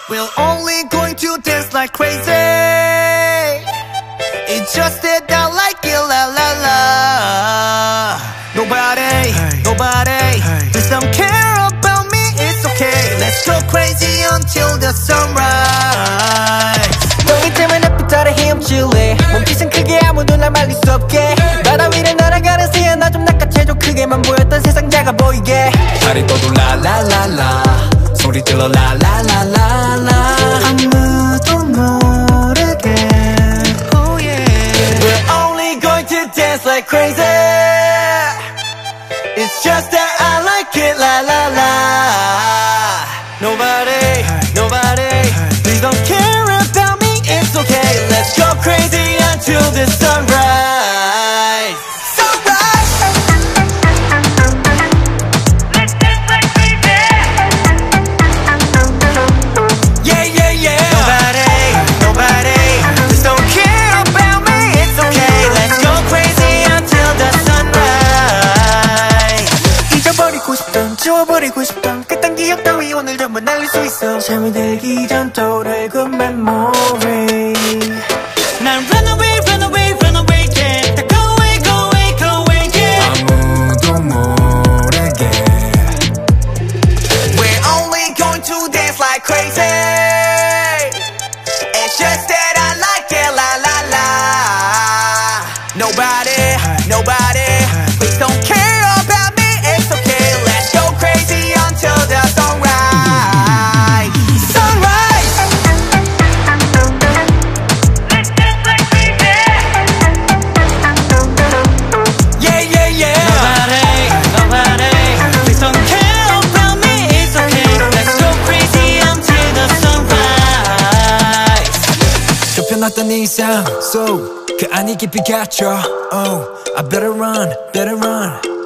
We're only going to dance like crazy. It's just that I like it, la la la. Nobody, nobody, please don't care about me, it's okay. Let's go crazy until the sunrise. 너희 때문에 햇빛 아래 헤엄칠래. 몸짓은 크게 아무도 날 말릴 수 없게. 바다 위를 날아가는 새야 나 좀 낚아채줘. 크게만 보였던 세상 작아 보이게. 다리 떠도 라라라라 소리 질러 라라라라라 아무도 모르게. Oh yeah. We're only going to dance like crazy. It's just that I like it, la la la. Nobody, nobody, please don't care about me, it's okay. Let's go crazy until the sunrise. Sunrise. Let's dance like crazy. Yeah, yeah, yeah. Nobody, nobody, please don't care about me, it's okay. Let's go crazy until the sunrise. 잊어버리고 싶던, 지워버리고 싶던 그딴 기억 따위 오늘 전부 날릴 수 있어. 잠이 들기 전 떠오를 그 memory. 난 run away, run away, run away, yeah. 다 go away, go away, go away, yeah. 아무도 모르게 We're only going to dance like crazy. It's just that I like it, la la la. Nobody, nobody, please don't care about me, it's okay. Let's go crazy until the sunrise. Sunrise. Let's dance like crazy. Yeah, yeah, yeah. Nobody, nobody, please don't care about me, it's okay. Let's go crazy until the sunrise. 좁혀놨던 이상 속 그 안이 깊이 갇혀 Oh, I better run, better run